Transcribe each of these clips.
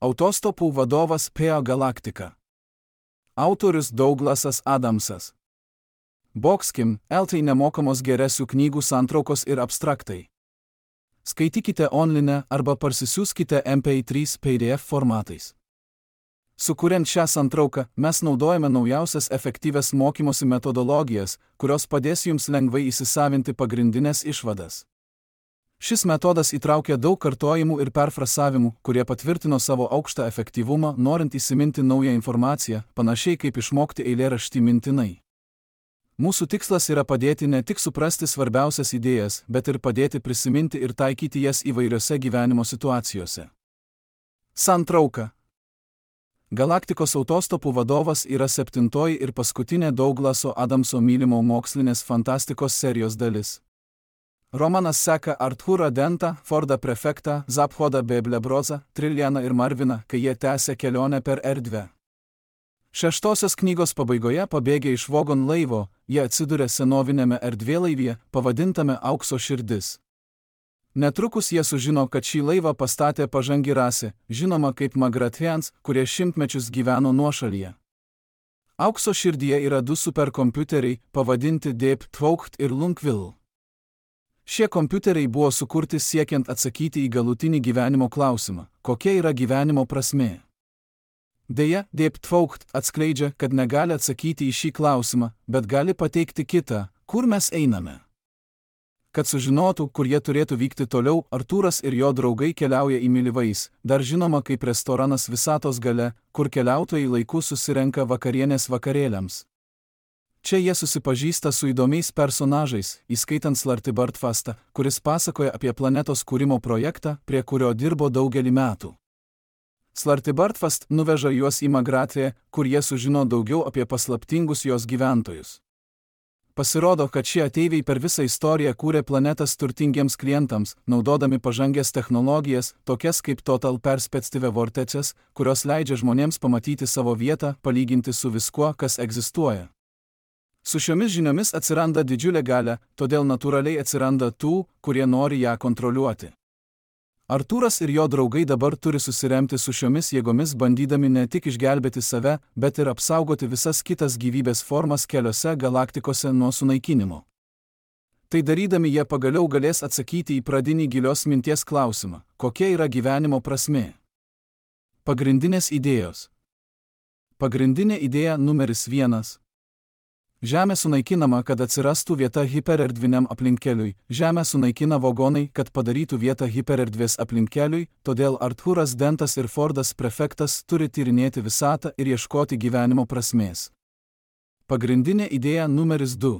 Autostopų vadovas P.A. Galaktika. Autorius Douglasas Adamsas. Boxkim, LT nemokamos geresių knygų santraukos ir abstraktai. Skaitykite online arba parsisiųskite MP3 PDF formatais. Sukuriant šią santrauką, mes naudojame naujausias efektyvias mokymosi metodologijas, kurios padės jums lengvai įsisavinti pagrindinės išvadas. Šis metodas įtraukia daug kartojimų ir perfrasavimų, kurie patvirtino savo aukštą efektyvumą, norint įsiminti naują informaciją, panašiai kaip išmokti eilėraštį mintinai. Mūsų tikslas yra padėti ne tik suprasti svarbiausias idėjas, bet ir padėti prisiminti ir taikyti jas įvairiose gyvenimo situacijose. Santrauka. Galaktikos autostopų vadovas yra 7 ir paskutinė Douglaso Adamso mylimo mokslinės fantastikos serijos dalis. Romanas seka Arthurą Dentą, Fordą Prefektą, Zaphodą Beblebroza, Trillianą ir Marviną, kai jie tęsia kelionę per erdvę. 6 knygos pabaigoje pabėgę iš Vogon laivo, jie atsiduria senovinėme erdvėlaivyje, pavadintame Aukso širdis. Netrukus jie sužino, kad šį laivą pastatė pažangi rasė, žinoma kaip Magrathians, kurie šimtmečius gyveno nuošalyje. Aukso širdyje yra 2 superkompiuteriai, pavadinti Deep Throat ir Lungville. Šie kompiuteriai buvo sukurti siekiant atsakyti į galutinį gyvenimo klausimą, kokia yra gyvenimo prasmė. Deja, Deep Throat atskleidžia, kad negali atsakyti į šį klausimą, bet gali pateikti kitą, kur mes einame. Kad sužinotų, kur jie turėtų vykti toliau, Artūras ir jo draugai keliauja į Milivais, dar žinoma kaip restoranas visatos gale, kur keliautojai laiku susirenka vakarienės vakarėliams. Čia jie susipažįsta su įdomiais personažais, įskaitant Slartibartfastą, kuris pasakoja apie planetos kūrimo projektą, prie kurio dirbo daugelį metų. Slartibartfast nuveža juos į Magrathiją, kur jie sužino daugiau apie paslaptingus jos gyventojus. Pasirodo, kad šie ateiviai per visą istoriją kūrė planetas turtingiems klientams, naudodami pažangias technologijas, tokias kaip Total Perspective Vortexes, kurios leidžia žmonėms pamatyti savo vietą, palyginti su viskuo, kas egzistuoja. Su šiomis žiniomis atsiranda didžiulė galia, todėl natūraliai atsiranda tų, kurie nori ją kontroliuoti. Artūras ir jo draugai dabar turi susiremti su šiomis jėgomis, bandydami ne tik išgelbėti save, bet ir apsaugoti visas kitas gyvybės formas keliose galaktikose nuo sunaikinimo. Tai darydami jie pagaliau galės atsakyti į pradinį gilios minties klausimą, kokia yra gyvenimo prasmė. Pagrindinės idėjos. Pagrindinė idėja numeris 1. Žemė sunaikinama, kad atsirastų vieta hipererdviniam aplinkkeliui. Žemę sunaikina vagonai, kad padarytų vietą hipererdvės aplinkkeliui, todėl Arthūras Dentas ir Fordas Prefektas turi tyrinėti visatą ir ieškoti gyvenimo prasmės. Pagrindinė idėja numeris 2.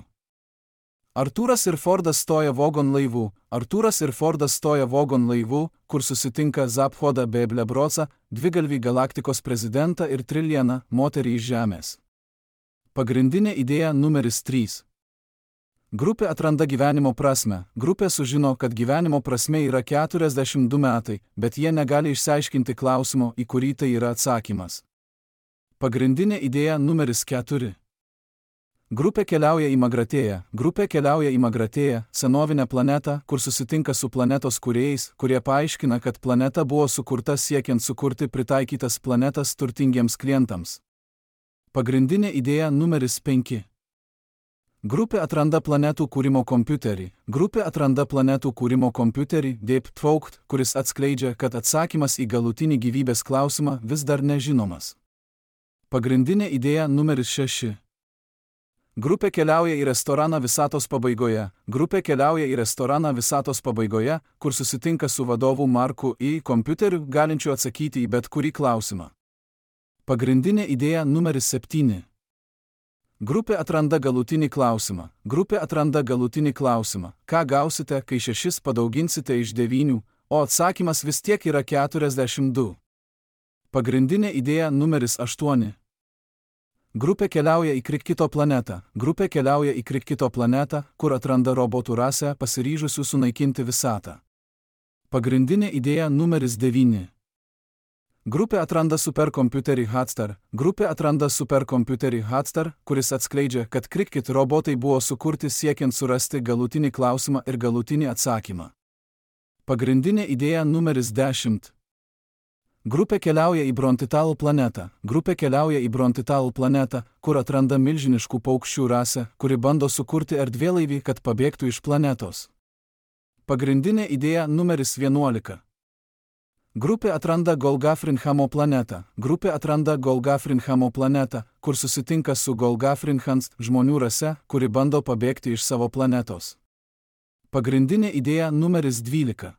Artūras ir Fordas stoja Vogon laivu. Artūras ir Fordas stoja Vogon laivu, kur susitinka Zaphodą Beblebroza, dvigalvį galaktikos prezidentą ir Trillianą, moterį iš Žemės. Pagrindinė idėja numeris 3. Grupė atranda gyvenimo prasmę. Grupė sužino, kad gyvenimo prasmė yra 42 metai, bet jie negali išsiaiškinti klausimo, į kurį tai yra atsakymas. Pagrindinė idėja numeris 4. Grupė keliauja į Magrathiją. Grupė keliauja į Magrathiją, senovinę planetą, kur susitinka su planetos kūrėjais, kurie paaiškina, kad planeta buvo sukurta siekiant sukurti pritaikytas planetas turtingiems klientams. Pagrindinė idėja numeris 5. Grupė atranda planetų kūrimo kompiuterį. Grupė atranda planetų kūrimo kompiuterį Deep Throat, kuris atskleidžia, kad atsakymas į galutinį gyvybės klausimą vis dar nežinomas. Pagrindinė idėja numeris 6. Grupė keliauja į restoraną visatos pabaigoje. Grupė keliauja į restoraną visatos pabaigoje, kur susitinka su vadovu Marku I. kompiuteriu, galinčiu atsakyti į bet kurį klausimą. Pagrindinė idėja numeris 7. Grupė atranda galutinį klausimą. Grupė atranda galutinį klausimą. Ką gausite, kai 6 padauginsite iš 9, o atsakymas vis tiek yra 42. Pagrindinė idėja numeris 8. Grupė keliauja į Kritkito planetą. Grupė keliauja į Kritkito planetą, kur atranda robotų rasę pasiryžusių sunaikinti visatą. Pagrindinė idėja numeris 9. Grupė atranda superkompiuterį Hadstar. Grupė atranda superkompiuterį Hadstar, kuris atskleidžia, kad Kritkit robotai buvo sukurti siekiant surasti galutinį klausimą ir galutinį atsakymą. Pagrindinė idėja numeris 10. Grupė keliauja į Brontital planetą. Grupė keliauja į Brontital planetą, kur atranda milžiniškų paukščių rasę, kuri bando sukurti erdvėlaivį, kad pabėgtų iš planetos. Pagrindinė idėja numeris 11. Grupė atranda Golgafrinhamo planetą. Grupė atranda Golgafrinhamo planetą, kur susitinka su Golgafrinhans žmonių rase, kuri bando pabėgti iš savo planetos. Pagrindinė idėja numeris 12.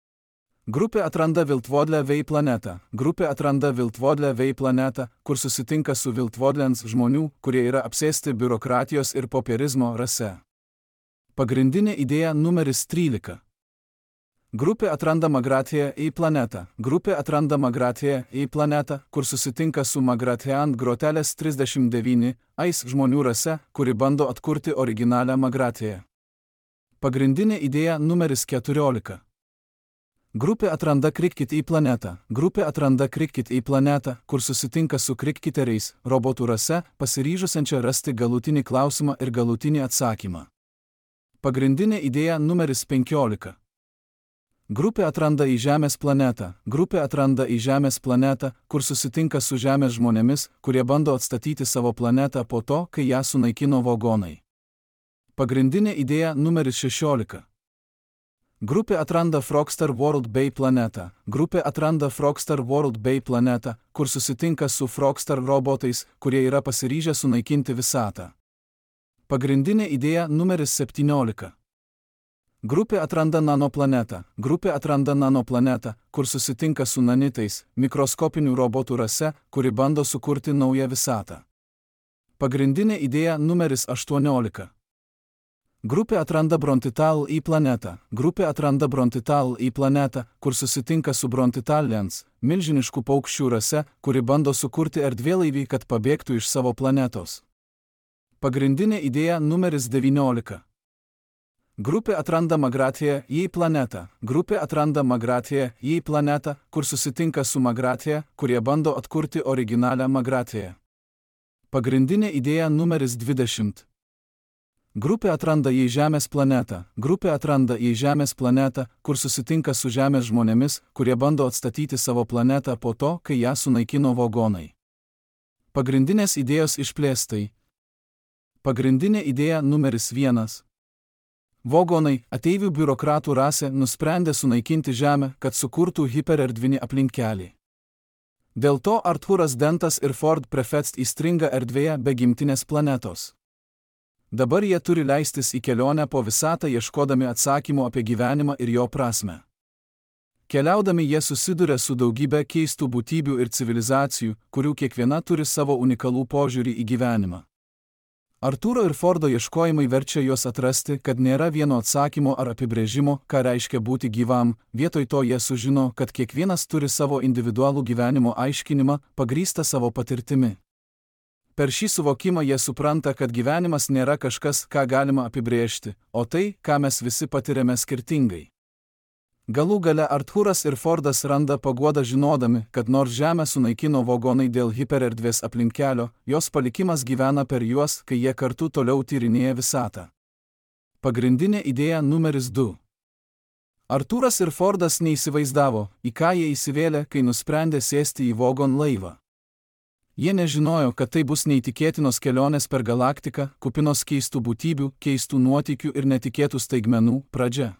Grupė atranda Viltvodlę Vei planetą. Grupė atranda Viltvodlę Vei planetą, kur susitinka su Viltvodlens žmonių, kurie yra apsėsti biurokratijos ir popierizmo rase. Pagrindinė idėja numeris 13. Grupė atranda Magratiją į planetą. Grupė atranda Magratiją į planetą, kur susitinka su Magratian Grotelės 39 ais žmonių rase, kuri bando atkurti originalią Magratiją. Pagrindinė idėja numeris 14. Grupė atranda Krikkit į planetą. Grupė atranda Krikkit į planetą, kur susitinka su Krikkiteriais, robotų rase, pasiryžusiančia rasti galutinį klausimą ir galutinį atsakymą. Pagrindinė idėja numeris 15. Grupė atranda į Žemės planetą. Grupė atranda į Žemės planetą, kur susitinka su Žemės žmonėmis, kurie bando atstatyti savo planetą po to, kai ją sunaikino vagonai. Pagrindinė idėja numeris 16. Grupė atranda Frogstar World Bay planetą. Grupė atranda Frogstar World Bay planetą, kur susitinka su Frogstar robotais, kurie yra pasiryžę sunaikinti visatą. Pagrindinė idėja numeris 17. Grupė atranda Nanoplanetą. Grupė atranda Nanoplanetą, kur susitinka su nanitais, mikroskopinių robotų rase, kuri bando sukurti naują visatą. Pagrindinė idėja numeris 18. Grupė atranda Brontital į planetą. Grupė atranda Brontital į planetą, kur susitinka su Brontitalians, milžiniškų paukščių rase, kuri bando sukurti erdvėlaivį, kad pabėgtų iš savo planetos. Pagrindinė idėja numeris 19. Grupė atranda Magratiją į planetą. Grupė atranda Magratiją į planetą, kur susitinka su Magratija, kurie bando atkurti originalią Magratiją. Pagrindinė idėja numeris 20. Grupė atranda į Žemės planetą. Grupė atranda į Žemės planetą, kur susitinka su Žemės žmonėmis, kurie bando atstatyti savo planetą po to, kai ją sunaikino vagonai. Pagrindinės idėjos išplėstai. Pagrindinė idėja numeris 1. Vagonai, ateivių biurokratų rasė, nusprendė sunaikinti Žemę, kad sukurtų hipererdvinį aplinkelį. Dėl to Arthuras Dentas ir Ford Prefect įstringa erdvėje be gimtinės planetos. Dabar jie turi leistis į kelionę po visatą ieškodami atsakymų apie gyvenimą ir jo prasmę. Keliaudami jie susiduria su daugybė keistų būtybių ir civilizacijų, kurių kiekviena turi savo unikalų požiūrį į gyvenimą. Artūro ir Fordo ieškojimai verčia juos atrasti, kad nėra vieno atsakymo ar apibrėžimo, ką reiškia būti gyvam, vietoj to jie sužino, kad kiekvienas turi savo individualų gyvenimo aiškinimą, pagrįstą savo patirtimi. Per šį suvokimą jie supranta, kad gyvenimas nėra kažkas, ką galima apibrėžti, o tai, ką mes visi patiriame skirtingai. Galų gale Artūras ir Fordas randa paguodą žinodami, kad nors Žemę sunaikino vagonai dėl hipererdvės aplinkelio, jos palikimas gyvena per juos, kai jie kartu toliau tyrinėja visatą. Pagrindinė idėja numeris 2. Artūras ir Fordas neįsivaizdavo, į ką jie įsivėlė, kai nusprendė sėsti į vagon laivą. Jie nežinojo, kad tai bus neįtikėtinos kelionės per galaktiką, kupinos keistų būtybių, keistų nuotykių ir netikėtų staigmenų pradžia.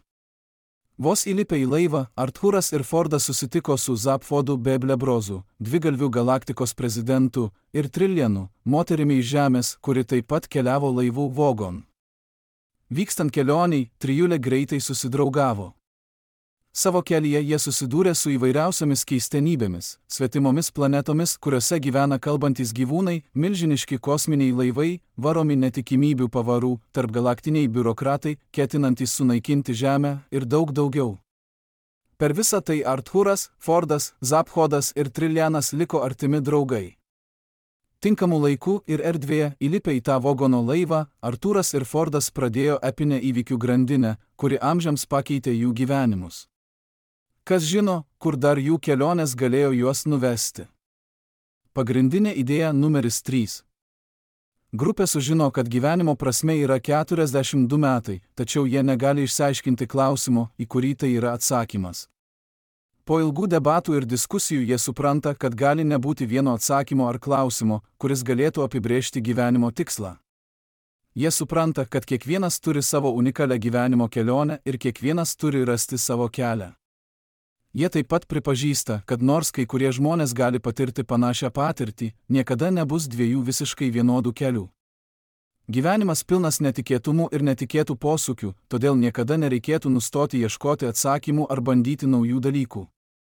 Vos įlipę į laivą, Artūras ir Fordas susitiko su Zapfodu Beblebrozu, dvigalvių galaktikos prezidentu, ir Trilienu, moterimi iš Žemės, kuri taip pat keliavo laivų vagon. Vykstant kelioniai, trijulė greitai susidraugavo. Savo kelyje jie susidūrė su įvairiausiamis keistenybėmis, svetimomis planetomis, kuriuose gyvena kalbantys gyvūnai, milžiniški kosminiai laivai, varomi netikimybių pavarų, tarpgalaktiniai biurokratai, ketinantys sunaikinti Žemę ir daug daugiau. Per visą tai Artūras, Fordas, Zaphodas ir Trilianas liko artimi draugai. Tinkamų laikų ir erdvėje, įlipę į tą vagono laivą, Artūras ir Fordas pradėjo epinę įvykių grandinę, kuri amžiams pakeitė jų gyvenimus. Kas žino, kur dar jų kelionės galėjo juos nuvesti. Pagrindinė idėja numeris 3. Grupė sužino, kad gyvenimo prasmė yra 42 metai, tačiau jie negali išsiaiškinti klausimo, į kurį tai yra atsakymas. Po ilgų debatų ir diskusijų jie supranta, kad gali nebūti vieno atsakymo ar klausimo, kuris galėtų apibrėžti gyvenimo tikslą. Jie supranta, kad kiekvienas turi savo unikalią gyvenimo kelionę ir kiekvienas turi rasti savo kelią. Jie taip pat pripažįsta, kad nors kai kurie žmonės gali patirti panašią patirtį, niekada nebus dviejų visiškai vienodų kelių. Gyvenimas pilnas netikėtumų ir netikėtų posūkių, todėl niekada nereikėtų nustoti ieškoti atsakymų ar bandyti naujų dalykų.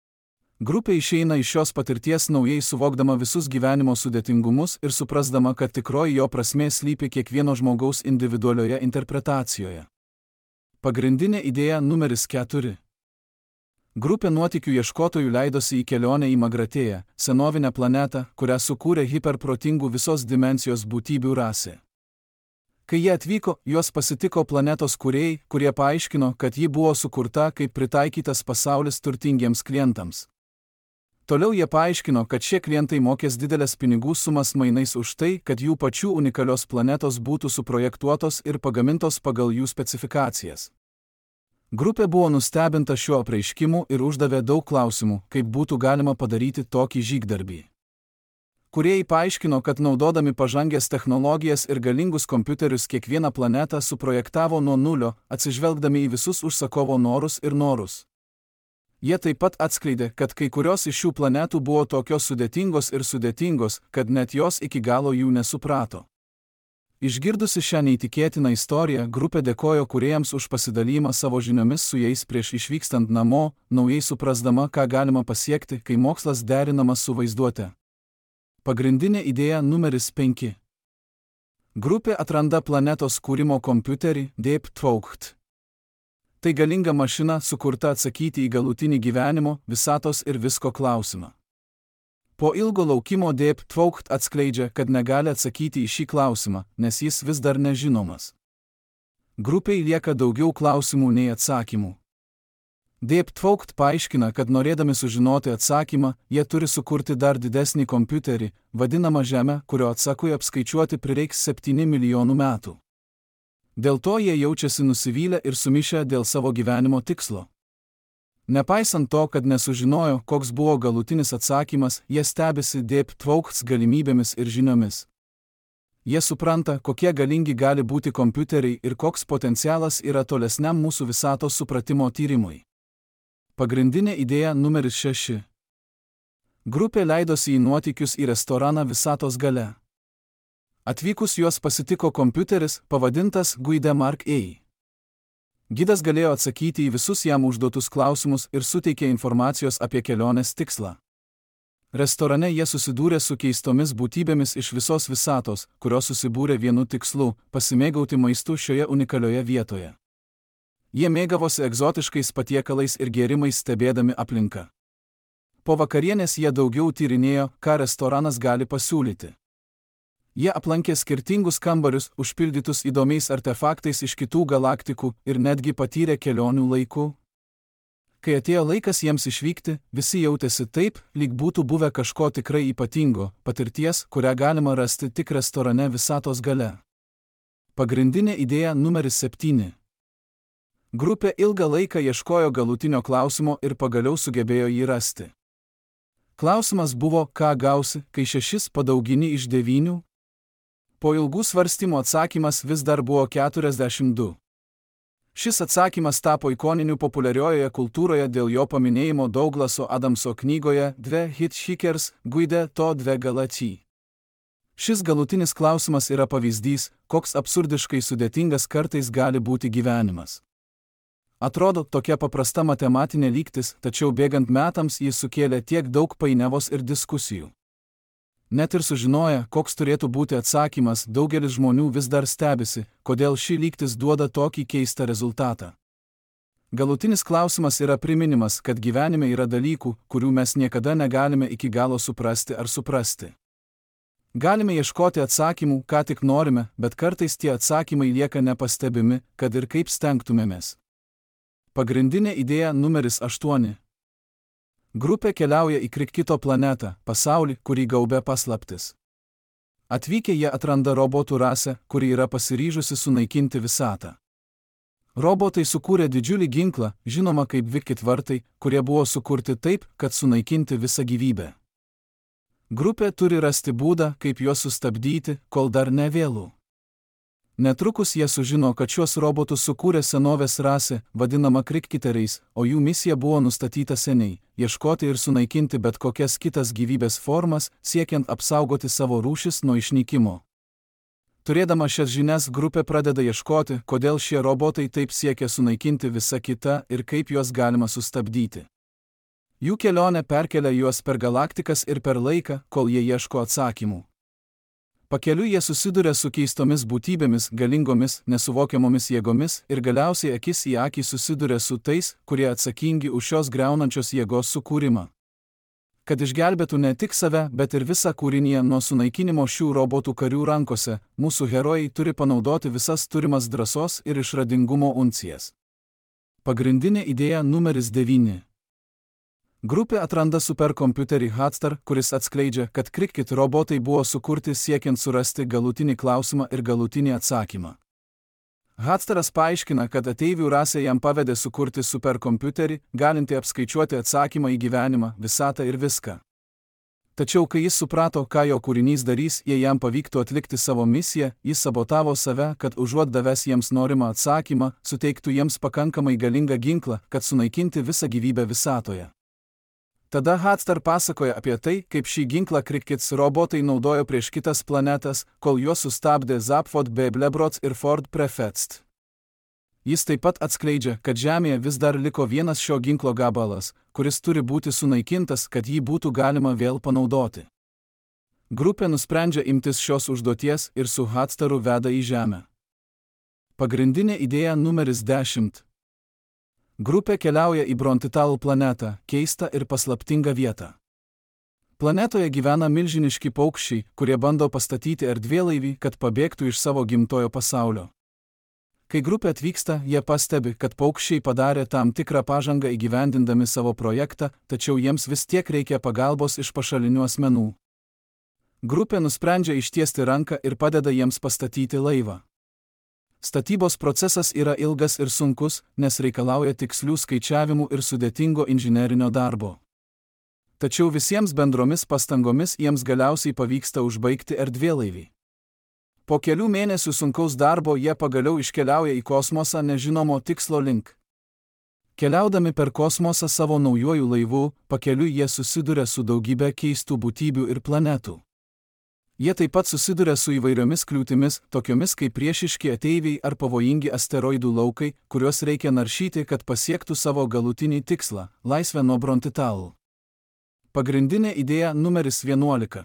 Grupė išeina iš šios patirties naujai suvokdama visus gyvenimo sudėtingumus ir suprasdama, kad tikroji jo prasmė slypi kiekvieno žmogaus individualioje interpretacijoje. Pagrindinė idėja numeris 4. Grupė nuotykių ieškotojų leidosi į kelionę į Magratėją, senovinę planetą, kurią sukūrė hiperprotingų visos dimensijos būtybių rasė. Kai jie atvyko, juos pasitiko planetos kūrėjai, kurie paaiškino, kad ji buvo sukurta kaip pritaikytas pasaulis turtingiems klientams. Toliau jie paaiškino, kad šie klientai mokės didelės pinigų sumas mainais už tai, kad jų pačių unikalios planetos būtų suprojektuotos ir pagamintos pagal jų specifikacijas. Grupė buvo nustebinta šiuo apreiškimu ir uždavė daug klausimų, kaip būtų galima padaryti tokį žygdarbį. Kūrėjai paaiškino, kad naudodami pažangės technologijas ir galingus kompiuterius kiekvieną planetą suprojektavo nuo nulio, atsižvelgdami į visus užsakovo norus ir norus. Jie taip pat atskleidė, kad kai kurios iš šių planetų buvo tokios sudėtingos, kad net jos iki galo jų nesuprato. Išgirdusi šią neįtikėtiną istoriją, grupė dėkojo kūrėjams už pasidalymą savo žiniomis su jais prieš išvykstant namo, naujai suprasdama, ką galima pasiekti, kai mokslas derinamas su vaizduote. Pagrindinė idėja numeris 5. Grupė atranda planetos kūrimo kompiuterį Deep Throat. Tai galinga mašina sukurta atsakyti į galutinį gyvenimo, visatos ir visko klausimą. Po ilgo laukimo Deep Throat atskleidžia, kad negali atsakyti į šį klausimą, nes jis vis dar nežinomas. Grupei lieka daugiau klausimų nei atsakymų. Deep Throat paaiškina, kad norėdami sužinoti atsakymą, jie turi sukurti dar didesnį kompiuterį, vadinamą Žemę, kurio atsakui apskaičiuoti prireiks 7 milijonų metų. Dėl to jie jaučiasi nusivylę ir sumišę dėl savo gyvenimo tikslo. Nepaisant to, kad nesužinojo, koks buvo galutinis atsakymas, jie stebisi Deep Throat galimybėmis ir žiniomis. Jie supranta, kokie galingi gali būti kompiuteriai ir koks potencialas yra tolesniam mūsų visatos supratimo tyrimui. Pagrindinė idėja numeris 6. Grupė leidosi į nuotykius į restoraną visatos gale. Atvykus juos pasitiko kompiuteris, pavadintas Guide Mark A. Gidas galėjo atsakyti į visus jam užduotus klausimus ir suteikė informacijos apie kelionės tikslą. Restorane jie susidūrė su keistomis būtybėmis iš visos visatos, kurios susibūrė vienu tikslu – pasimėgauti maistu šioje unikalioje vietoje. Jie mėgavosi egzotiškais patiekalais ir gėrimais stebėdami aplinką. Po vakarienės jie daugiau tyrinėjo, ką restoranas gali pasiūlyti. Jie aplankė skirtingus kambarius, užpildytus įdomiais artefaktais iš kitų galaktikų ir netgi patyrė kelionių laiku. Kai atėjo laikas jiems išvykti, visi jautėsi taip, lyg būtų buvę kažko tikrai ypatingo, patirties, kurią galima rasti tik restorane visatos gale. Pagrindinė idėja numeris 7. Grupė ilgą laiką ieškojo galutinio klausimo ir pagaliau sugebėjo jį rasti. Klausimas buvo, ką gausi, kai 6 padaugini iš 9? Po ilgų svarstymų atsakymas vis dar buvo 42. Šis atsakymas tapo ikoniniu populiariojoje kultūroje dėl jo paminėjimo Douglaso Adamso knygoje Dve Hitchhiker's Guide to Dve Galatii. Šis galutinis klausimas yra pavyzdys, koks absurdiškai sudėtingas kartais gali būti gyvenimas. Atrodo, tokia paprasta matematinė lygtis, tačiau bėgant metams jis sukėlė tiek daug painiavos ir diskusijų. Net ir sužinoję, koks turėtų būti atsakymas, daugelis žmonių vis dar stebisi, kodėl ši lygtis duoda tokį keistą rezultatą. Galutinis klausimas yra priminimas, kad gyvenime yra dalykų, kurių mes niekada negalime iki galo suprasti ar suprasti. Galime ieškoti atsakymų, ką tik norime, bet kartais tie atsakymai lieka nepastebimi, kad ir kaip stengtumėmės. Pagrindinė idėja numeris 8. Grupė keliauja į Krikito planetą, pasaulį, kurį gaubia paslaptis. Atvykę jie atranda robotų rasę, kuri yra pasiryžusi sunaikinti visatą. Robotai sukūrė didžiulį ginklą, žinomą kaip Wicked vartai, kurie buvo sukurti taip, kad sunaikinti visą gyvybę. Grupė turi rasti būdą, kaip juos sustabdyti, kol dar ne vėlu. Netrukus jie sužino, kad šiuos robotus sukūrė senovės rasė, vadinama krikkiteriais, o jų misija buvo nustatyta seniai – ieškoti ir sunaikinti bet kokias kitas gyvybės formas, siekiant apsaugoti savo rūšis nuo išnykimo. Turėdama šias žinias, grupė pradeda ieškoti, kodėl šie robotai taip siekia sunaikinti visą kitą ir kaip juos galima sustabdyti. Jų kelionė perkelia juos per galaktikas ir per laiką, kol jie ieško atsakymų. Pakeliui jie susiduria su keistomis būtybėmis, galingomis, nesuvokiamomis jėgomis ir galiausiai akis į akį susiduria su tais, kurie atsakingi už šios griaunančios jėgos sukūrimą. Kad išgelbėtų ne tik save, bet ir visą kūriniją nuo sunaikinimo šių robotų karių rankose, mūsų herojai turi panaudoti visas turimas drąsos ir išradingumo uncijas. Pagrindinė idėja numeris 9. Grupė atranda superkompiuterį Hadstar, kuris atskleidžia, kad Cricket robotai buvo sukurti siekiant surasti galutinį klausimą ir galutinį atsakymą. Hadstaras paaiškina, kad ateivių rasė jam pavedė sukurti superkompiuterį, galintį apskaičiuoti atsakymą į gyvenimą, visatą ir viską. Tačiau kai jis suprato, ką jo kūrinys darys, jei jam pavyktų atlikti savo misiją, jis sabotavo save, kad užuot davęs jiems norimą atsakymą, suteiktų jiems pakankamai galingą ginklą, kad sunaikinti visą gyvybę visatoje. Tada Hadstar pasakoja apie tai, kaip šį ginklą Crickets robotai naudojo prieš kitas planetas, kol juos sustabdė Zapfod Beblebrot ir Ford Prefetst. Jis taip pat atskleidžia, kad Žemėje vis dar liko vienas šio ginklo gabalas, kuris turi būti sunaikintas, kad jį būtų galima vėl panaudoti. Grupė nusprendžia imtis šios užduoties ir su Hadstaru veda į Žemę. Pagrindinė idėja numeris 10. Grupė keliauja į Brontital planetą, keistą ir paslaptingą vietą. Planetoje gyvena milžiniški paukščiai, kurie bando pastatyti erdvėlaivį, kad pabėgtų iš savo gimtojo pasaulio. Kai grupė atvyksta, jie pastebi, kad paukščiai padarė tam tikrą pažangą įgyvendindami savo projektą, tačiau jiems vis tiek reikia pagalbos iš pašalinių asmenų. Grupė nusprendžia ištiesti ranką ir padeda jiems pastatyti laivą. Statybos procesas yra ilgas ir sunkus, nes reikalauja tikslių skaičiavimų ir sudėtingo inžinerinio darbo. Tačiau visiems bendromis pastangomis jiems galiausiai pavyksta užbaigti erdvėlaivį. Po kelių mėnesių sunkaus darbo jie pagaliau iškeliauja į kosmosą nežinomo tikslo link. Keliaudami per kosmosą savo naujuoju laivu, pakeliui jie susiduria su daugybė keistų būtybių ir planetų. Jie taip pat susiduria su įvairiomis kliūtimis, tokiomis kaip priešiški ateiviai ar pavojingi asteroidų laukai, kuriuos reikia naršyti, kad pasiektų savo galutinį tikslą – laisvę nuo Brontital. Pagrindinė idėja numeris 11.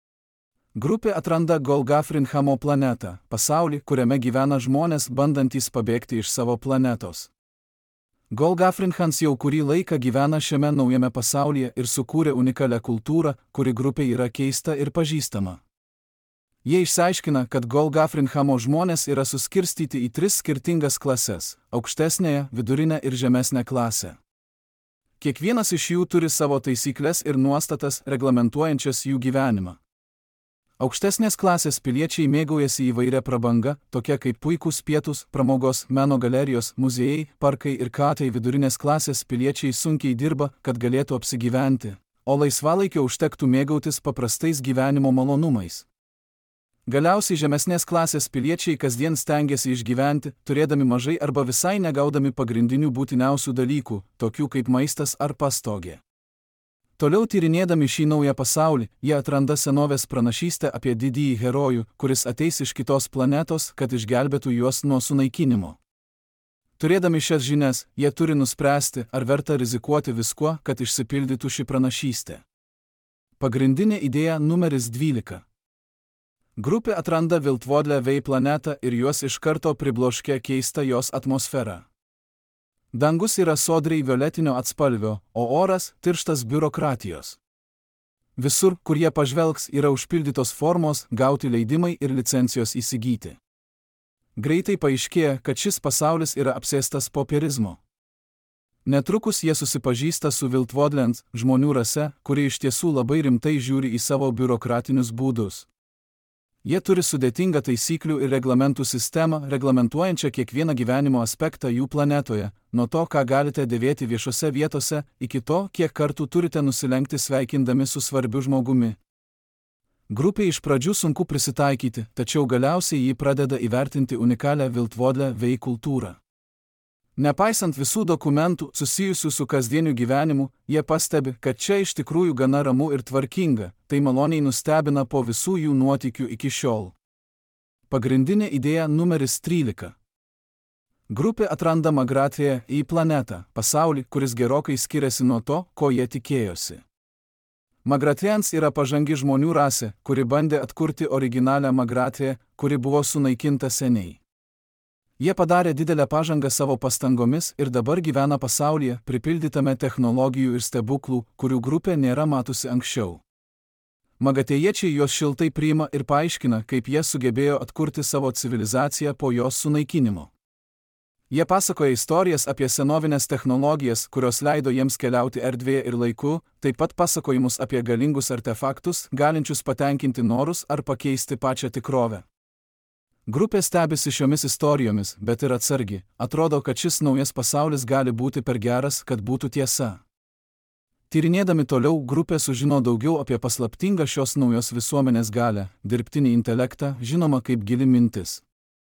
Grupė atranda Golgafrinhamo planetą, pasaulį, kuriame gyvena žmonės bandantys pabėgti iš savo planetos. Golgafrinhans jau kurį laiką gyvena šiame naujame pasaulyje ir sukūrė unikalią kultūrą, kuri grupė yra keista ir pažįstama. Jie išsiaiškina, kad Golgafrinhamo žmonės yra suskirstyti į 3 skirtingas klases – aukštesnėje, vidurinę ir žemesnę klasę. Kiekvienas iš jų turi savo taisyklės ir nuostatas, reglamentuojančias jų gyvenimą. Aukštesnės klasės piliečiai mėgaujasi įvairia prabanga, tokia kaip puikūs pietūs, pramogos, meno galerijos, muziejai, parkai ir katai. Vidurinės klasės piliečiai sunkiai dirba, kad galėtų apsigyventi, o laisvalaikio užtektų mėgautis paprastais gyvenimo malonumais. Galiausiai žemesnės klasės piliečiai kasdien stengiasi išgyventi, turėdami mažai arba visai negaudami pagrindinių būtiniausių dalykų, tokių kaip maistas ar pastogė. Toliau tyrinėdami šį naują pasaulį, jie atranda senovės pranašystę apie didįjį herojų, kuris ateis iš kitos planetos, kad išgelbėtų juos nuo sunaikinimo. Turėdami šias žinias, jie turi nuspręsti, ar verta rizikuoti viskuo, kad išsipildytų ši pranašystė. Pagrindinė idėja numeris 12. Grupė atranda Viltvodlę Vei planetą ir juos iš karto pribloškia keista jos atmosfera. Dangus yra sodriai violetinio atspalvio, o oras tirštas biurokratijos. Visur, kur jie pažvelgs, yra užpildytos formos, gauti leidimai ir licencijos įsigyti. Greitai paaiškėja, kad šis pasaulis yra apsėstas popierizmo. Netrukus jie susipažįsta su Viltvodlens žmonių rase, kuri iš tiesų labai rimtai žiūri į savo biurokratinius būdus. Jie turi sudėtingą taisyklių ir reglamentų sistemą, reglamentuojančią kiekvieną gyvenimo aspektą jų planetoje, nuo to, ką galite dėvėti viešose vietose, iki to, kiek kartų turite nusilenkti sveikindami su svarbiu žmogumi. Grupei iš pradžių sunku prisitaikyti, tačiau galiausiai jį pradeda įvertinti unikalią Wildwodle Way kultūrą. Nepaisant visų dokumentų susijusių su kasdieniu gyvenimu, jie pastebi, kad čia iš tikrųjų gana ramu ir tvarkinga, tai maloniai nustebina po visų jų nuotykių iki šiol. Pagrindinė idėja numeris 13. Grupė atranda Magratėje į planetą, pasaulį, kuris gerokai skiriasi nuo to, ko jie tikėjosi. Magratėjans yra pažangi žmonių rasė, kuri bandė atkurti originalią Magratėją, kuri buvo sunaikinta seniai. Jie padarė didelę pažangą savo pastangomis ir dabar gyvena pasaulyje, pripildytame technologijų ir stebuklų, kurių grupė nėra matusi anksčiau. Magatėjiečiai juos šiltai priima ir paaiškina, kaip jie sugebėjo atkurti savo civilizaciją po jos sunaikinimo. Jie pasakoja istorijas apie senovinės technologijas, kurios leido jiems keliauti erdvėje ir laiku, taip pat pasakojimus apie galingus artefaktus, galinčius patenkinti norus ar pakeisti pačią tikrovę. Grupė stebisi šiomis istorijomis, bet ir atsargi, atrodo, kad šis naujas pasaulis gali būti per geras, kad būtų tiesa. Tyrinėdami toliau, grupė sužino daugiau apie paslaptingą šios naujos visuomenės galią, dirbtinį intelektą, žinoma kaip gili mintis.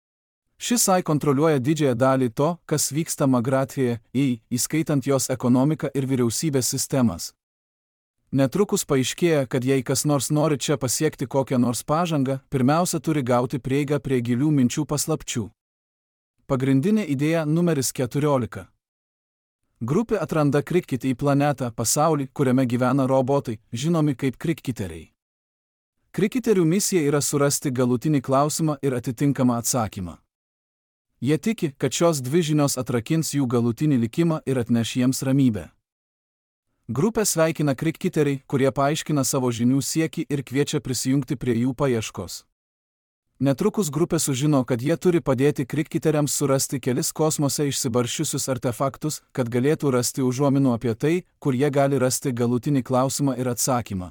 Šis AI kontroliuoja didžiąją dalį to, kas vyksta Magratėje, įskaitant jos ekonomiką ir vyriausybės sistemas. Netrukus paaiškėja, kad jei kas nors nori čia pasiekti kokią nors pažangą, pirmiausia turi gauti prieigą prie gilių minčių paslapčių. Pagrindinė idėja numeris 14. Grupė atranda Krikkit į planetą, pasaulį, kuriame gyvena robotai, žinomi kaip krikkiteriai. Krikkiterių misija yra surasti galutinį klausimą ir atitinkamą atsakymą. Jie tiki, kad šios dvi žinios atrakins jų galutinį likimą ir atneš jiems ramybę. Grupė sveikina krikkiteriai, kurie paaiškina savo žinių siekį ir kviečia prisijungti prie jų paieškos. Netrukus grupė sužino, kad jie turi padėti krikkiteriams surasti kelis kosmose išsibarsčiusius artefaktus, kad galėtų rasti užuominų apie tai, kur jie gali rasti galutinį klausimą ir atsakymą.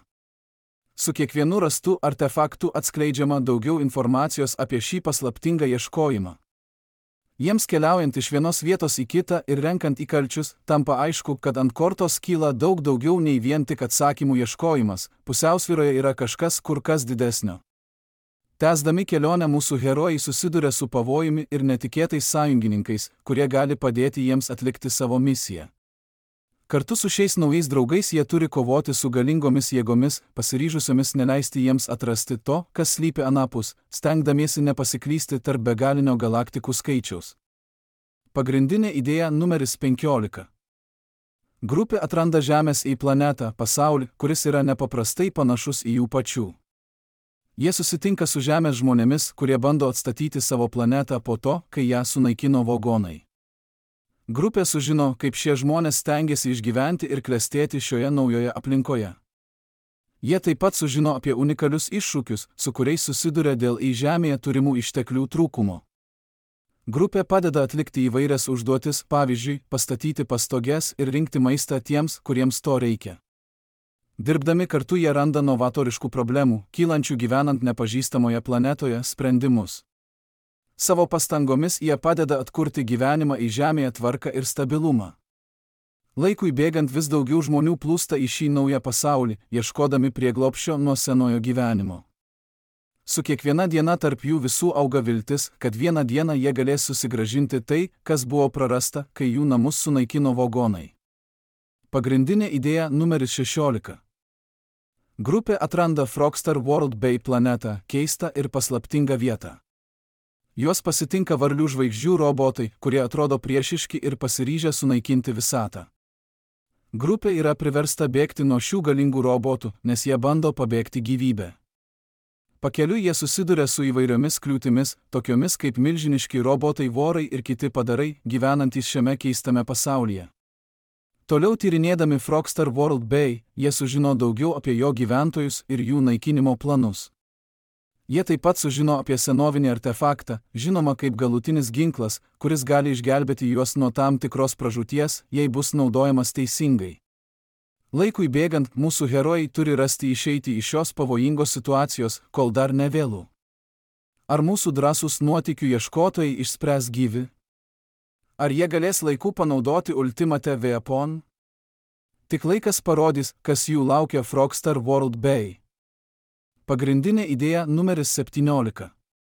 Su kiekvienu rastu artefaktu atskleidžiama daugiau informacijos apie šį paslaptingą ieškojimą. Jiems keliaujant iš vienos vietos į kitą ir renkant įkalčius, tampa aišku, kad ant kortos kyla daug daugiau nei vien tik atsakymų ieškojimas, pusiausvyroje yra kažkas kur kas didesnio. Tęsdami kelionę mūsų herojai susiduria su pavojumi ir netikėtais sąjungininkais, kurie gali padėti jiems atlikti savo misiją. Kartu su šiais naujais draugais jie turi kovoti su galingomis jėgomis, pasiryžusiomis neleisti jiems atrasti to, kas slypi anapus, stengdamiesi nepasiklysti tarp begalinio galaktikų skaičiaus. Pagrindinė idėja numeris 15. Grupė atranda Žemės į planetą, pasaulį, kuris yra nepaprastai panašus į jų pačių. Jie susitinka su Žemės žmonėmis, kurie bando atstatyti savo planetą po to, kai ją sunaikino vagonai. Grupė sužino, kaip šie žmonės stengiasi išgyventi ir klestėti šioje naujoje aplinkoje. Jie taip pat sužino apie unikalius iššūkius, su kuriais susiduria dėl į Žemėje turimų išteklių trūkumo. Grupė padeda atlikti įvairias užduotis, pavyzdžiui, pastatyti pastoges ir rinkti maistą tiems, kuriems to reikia. Dirbdami kartu jie randa novatoriškų problemų, kylančių gyvenant nepažįstamoje planetoje, sprendimus. Savo pastangomis jie padeda atkurti gyvenimą į Žemėje tvarką ir stabilumą. Laikui bėgant vis daugiau žmonių plūsta į šį naują pasaulį, ieškodami prieglobsčio nuo senojo gyvenimo. Su kiekviena diena tarp jų visų auga viltis, kad vieną dieną jie galės susigrąžinti tai, kas buvo prarasta, kai jų namus sunaikino vagonai. Pagrindinė idėja numeris 16. Grupė atranda Frogstar World Bay planetą, keistą ir paslaptingą vietą. Juos pasitinka varlių žvaigždžių robotai, kurie atrodo priešiški ir pasiryžę sunaikinti visatą. Grupė yra priversta bėgti nuo šių galingų robotų, nes jie bando pabėgti gyvybę. Pakeliui jie susiduria su įvairiomis kliūtimis, tokiomis kaip milžiniški robotai vorai ir kiti padarai, gyvenantys šiame keistame pasaulyje. Toliau tyrinėdami Frogstar World Bay, jie sužino daugiau apie jo gyventojus ir jų naikinimo planus. Jie taip pat sužino apie senovinį artefaktą, žinoma kaip galutinis ginklas, kuris gali išgelbėti juos nuo tam tikros pražūties, jei bus naudojamas teisingai. Laikui bėgant, mūsų herojai turi rasti išeitį iš šios pavojingos situacijos, kol dar nevėlu. Ar mūsų drąsūs nuotykių ieškotojai išspręs gyvi? Ar jie galės laiku panaudoti Ultimate Weapon? Tik laikas parodys, kas jų laukia Frogster World Bay. Pagrindinė idėja numeris 17.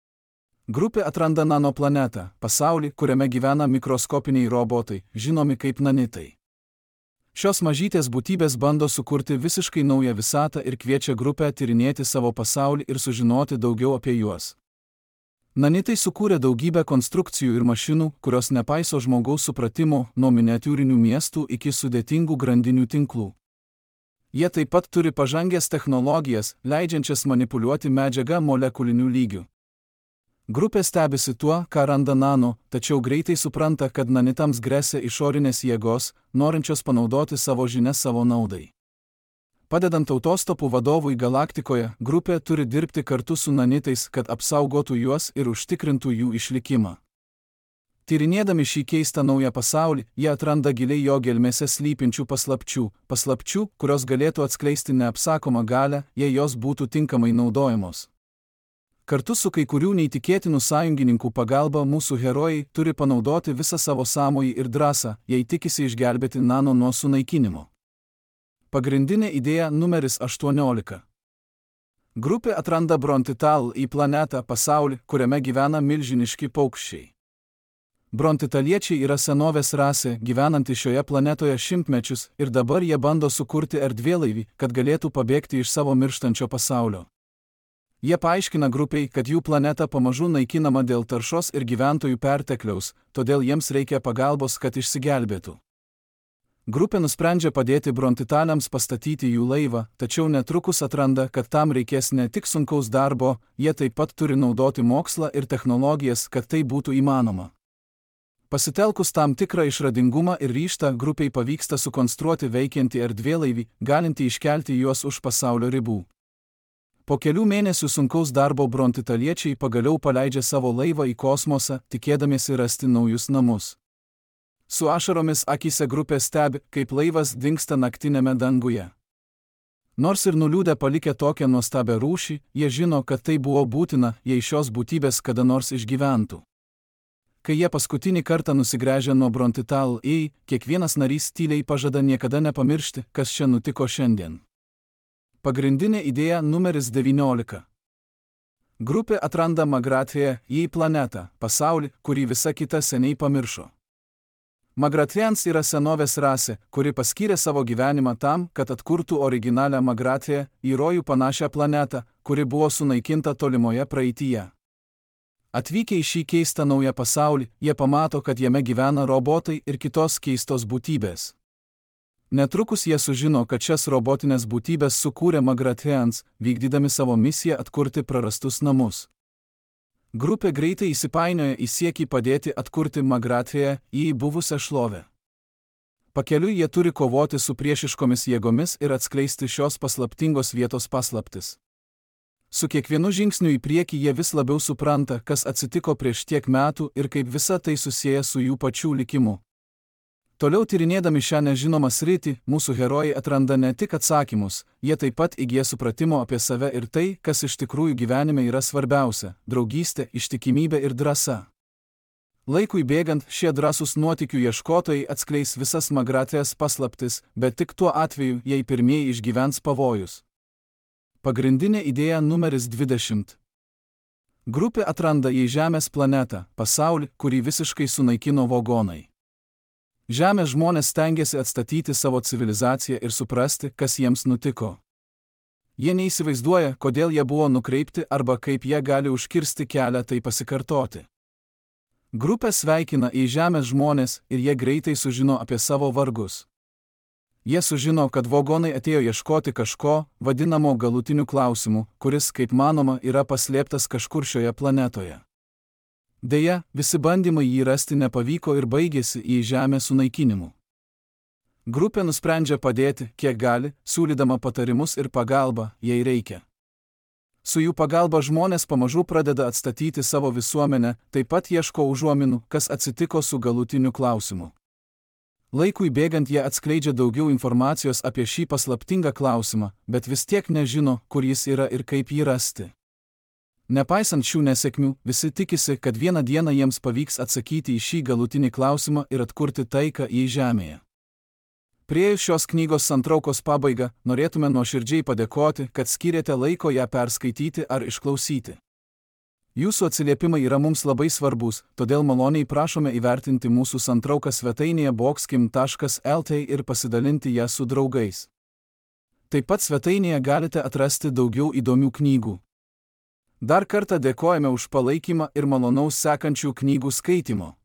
Grupė atranda nanoplanetą, pasaulį, kuriame gyvena mikroskopiniai robotai, žinomi kaip nanitai. Šios mažytės būtybės bando sukurti visiškai naują visatą ir kviečia grupę tyrinėti savo pasaulį ir sužinoti daugiau apie juos. Nanitai sukūrė daugybę konstrukcijų ir mašinų, kurios nepaiso žmogaus supratimo nuo miniatiūrinių miestų iki sudėtingų grandinių tinklų. Jie taip pat turi pažangės technologijas, leidžiančias manipuliuoti medžiagą molekuliniu lygiu. Grupė stebisi tuo, ką randa nano, tačiau greitai supranta, kad nanitams gresia išorinės jėgos, norinčios panaudoti savo žinias savo naudai. Padedant autostopų vadovui galaktikoje, grupė turi dirbti kartu su nanitais, kad apsaugotų juos ir užtikrintų jų išlikimą. Tyrinėdami šį keistą naują pasaulį, jie atranda giliai jo gelmėse slypinčių paslapčių, kurios galėtų atskleisti neapsakomą galią, jei jos būtų tinkamai naudojamos. Kartu su kai kurių neįtikėtinų sąjungininkų pagalba mūsų herojai turi panaudoti visą savo sąmojį ir drąsą, jei tikisi išgelbėti nano nuo sunaikinimo. Pagrindinė idėja numeris 18. Grupė atranda Brontital į planetą pasaulį, kuriame gyvena milžiniški paukščiai. Brontitaliečiai yra senovės rasė, gyvenanti šioje planetoje šimtmečius ir dabar jie bando sukurti erdvėlaivį, kad galėtų pabėgti iš savo mirštančio pasaulio. Jie paaiškina grupiai, kad jų planeta pamažu naikinama dėl taršos ir gyventojų pertekliaus, todėl jiems reikia pagalbos, kad išsigelbėtų. Grupė nusprendžia padėti Brontitaliams pastatyti jų laivą, tačiau netrukus atranda, kad tam reikės ne tik sunkaus darbo, jie taip pat turi naudoti mokslą ir technologijas, kad tai būtų įmanoma. Pasitelkus tam tikrą išradingumą ir ryžtą, grupiai pavyksta sukonstruoti veikiantį erdvėlaivį, galintį iškelti juos už pasaulio ribų. Po kelių mėnesių sunkaus darbo Brontitaliečiai pagaliau paleidžia savo laivą į kosmosą, tikėdamiesi rasti naujus namus. Su ašaromis akyse grupė stebi, kaip laivas dingsta naktinėme danguje. Nors ir nuliūdę palikę tokią nuostabią rūšį, jie žino, kad tai buvo būtina, jei šios būtybės kada nors išgyventų. Kai jie paskutinį kartą nusigręžia nuo Brontital į, kiekvienas narys tyliai pažada niekada nepamiršti, kas čia nutiko šiandien. Pagrindinė idėja numeris 19. Grupė atranda Magrathėje į planetą, pasaulį, kurį visa kita seniai pamiršo. Magrathėns yra senovės rasė, kuri paskyrė savo gyvenimą tam, kad atkurtų originalią Magrathėje, į rojų panašią planetą, kuri buvo sunaikinta tolimoje praeityje. Atvykę į šį keistą naują pasaulį, jie pamato, kad jame gyvena robotai ir kitos keistos būtybės. Netrukus jie sužino, kad šias robotinės būtybės sukūrė Magrathėns, vykdydami savo misiją atkurti prarastus namus. Grupė greitai įsipainioja į siekį padėti atkurti Magrathėje į buvusią šlovę. Pakeliui jie turi kovoti su priešiškomis jėgomis ir atskleisti šios paslaptingos vietos paslaptis. Su kiekvienu žingsniu į priekį jie vis labiau supranta, kas atsitiko prieš tiek metų ir kaip visa tai susieja su jų pačių likimu. Toliau tyrinėdami šią nežinomą sritį, mūsų herojai atranda ne tik atsakymus, jie taip pat įgyja supratimo apie save ir tai, kas iš tikrųjų gyvenime yra svarbiausia – draugystė, ištikimybė ir drąsa. Laikui bėgant, šie drąsūs nuotykių ieškotojai atskleis visas Magrathės paslaptis, bet tik tuo atveju, jei pirmieji išgyvens pavojus. Pagrindinė idėja numeris 20. Grupė atranda į Žemės planetą, pasaulį, kurį visiškai sunaikino vogonai. Žemės žmonės stengiasi atstatyti savo civilizaciją ir suprasti, kas jiems nutiko. Jie neįsivaizduoja, kodėl jie buvo nukreipti arba kaip jie gali užkirsti kelią tai pasikartoti. Grupė sveikina į Žemės žmonės ir jie greitai sužino apie savo vargus. Jie sužino, kad vogonai atėjo ieškoti kažko, vadinamo galutiniu klausimu, kuris, kaip manoma, yra paslėptas kažkur šioje planetoje. Deja, visi bandymai jį rasti nepavyko ir baigėsi į Žemę sunaikinimu. Grupė nusprendžia padėti, kiek gali, siūlydama patarimus ir pagalbą, jei reikia. Su jų pagalba žmonės pamažu pradeda atstatyti savo visuomenę, taip pat ieško užuominų, kas atsitiko su galutiniu klausimu. Laikui bėgant jie atskleidžia daugiau informacijos apie šį paslaptingą klausimą, bet vis tiek nežino, kur jis yra ir kaip jį rasti. Nepaisant šių nesėkmių, visi tikisi, kad vieną dieną jiems pavyks atsakyti į šį galutinį klausimą ir atkurti taiką į žemėje. Priėjus šios knygos santraukos pabaigą, norėtume nuoširdžiai padėkoti, kad skyrėte laiko ją perskaityti ar išklausyti. Jūsų atsiliepimai yra mums labai svarbus, todėl maloniai prašome įvertinti mūsų santrauką svetainėje boxkim.lt ir pasidalinti ją su draugais. Taip pat svetainėje galite atrasti daugiau įdomių knygų. Dar kartą dėkojame už palaikymą ir malonaus sekančių knygų skaitimo.